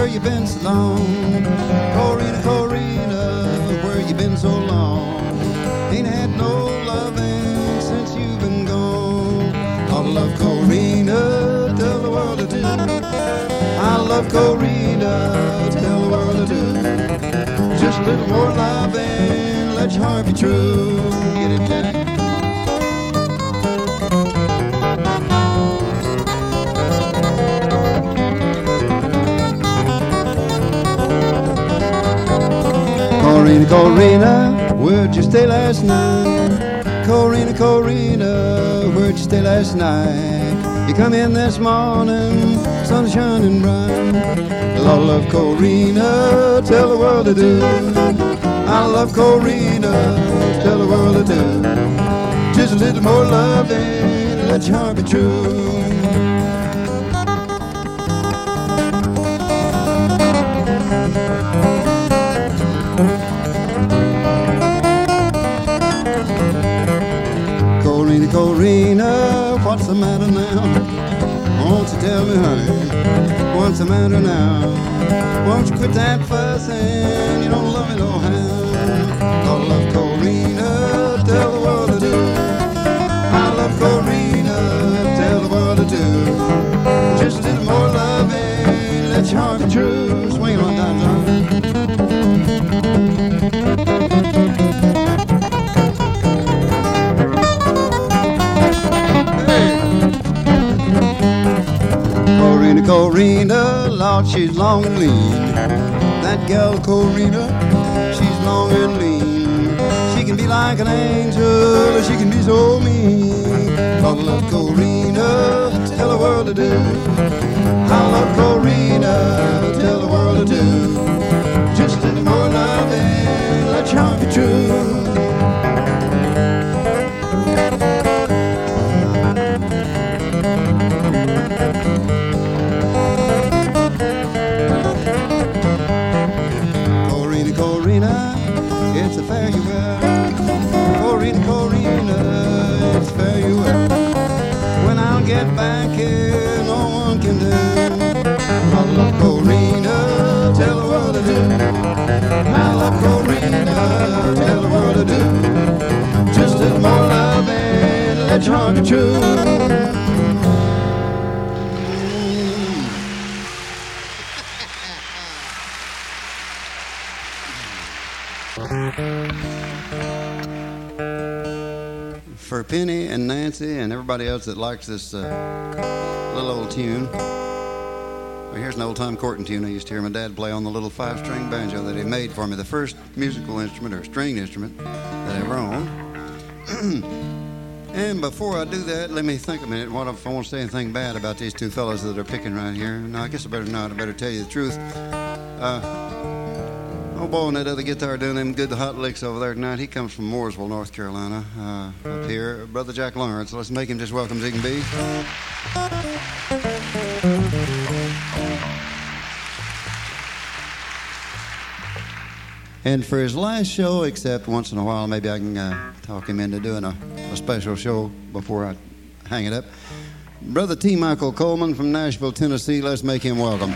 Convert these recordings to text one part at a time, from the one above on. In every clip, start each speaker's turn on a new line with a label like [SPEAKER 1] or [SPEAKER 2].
[SPEAKER 1] you been so long? Corina, Corina, where you been so long? Ain't had no loving since you've been gone. I love Corina, tell the world I do. I love Corina, tell the world I do. Just a little more loving, let your heart be true. Get it, Jack. Corina, Corina, where'd you stay last night? Corina, Corina, where'd you stay last night? You come in this morning, sun is shining bright. I love Corina, tell the world I do. I love Corina, tell the world I do. Just a little more loving, let your heart be true. Corina, Corina, what's the matter now? Won't you tell me, honey, what's the matter now? Won't you quit that fussing, you don't love me no how. I love Corina, tell the world I do. I love Corina, tell the world I do. Just a little more loving, let your heart be true. Swing it one time, John. Corina, Corina, Lord, she's long and lean. That gal Corina, she's long and lean. She can be like an angel, or she can be so mean. I love Corina, tell the world to do. I love Corina, tell the world to do. Just a little more loving, let your heart be true. It's a fare you well. Corina, Corina, it's a fare you well. When I'll get back here, no one can do. I love Corina, tell the world I do. I love Corina, tell the world I do. Just a little more loving, let your heart be true. For Penny and Nancy and everybody else that likes this little old tune, well, here's an old-time courting tune I used to hear my dad play on the little 5-string banjo that he made for me, the first musical instrument or stringed instrument that I ever owned. And before I do that, let me think a minute. What if I want to say anything bad about these two fellas that are picking right here? No, I guess I better not. I better tell you the truth. Old boy on that other guitar doing them good hot licks over there tonight, he comes from Mooresville, North Carolina, up here. Brother Jack Lawrence. Let's make him just welcome as he can be. And for his last show, except once in a while, maybe I can talk him into doing a special show before I hang it up. Brother T. Michael Coleman from Nashville, Tennessee. Let's make him welcome.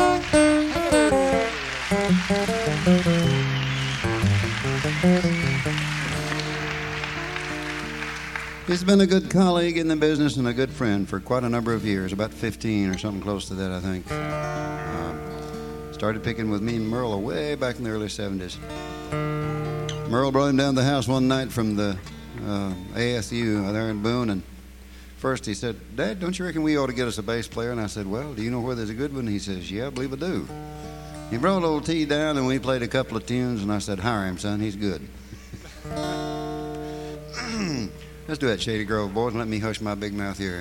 [SPEAKER 1] He's been a good colleague in the business and a good friend for quite a number of years, about 15 or something close to that, I think. Started picking with me and Merle way back in the early 70s. Merle brought him down to the house one night from the ASU there in Boone, and first he said, "Dad, don't you reckon we ought to get us a bass player?" And I said, "Well, do you know where there's a good one?" He says, "Yeah, I believe I do." He brought old T down and we played a couple of tunes, and I said, "Hire him, son, he's good." Let's do that Shady Grove, boys, and let me hush my big mouth here.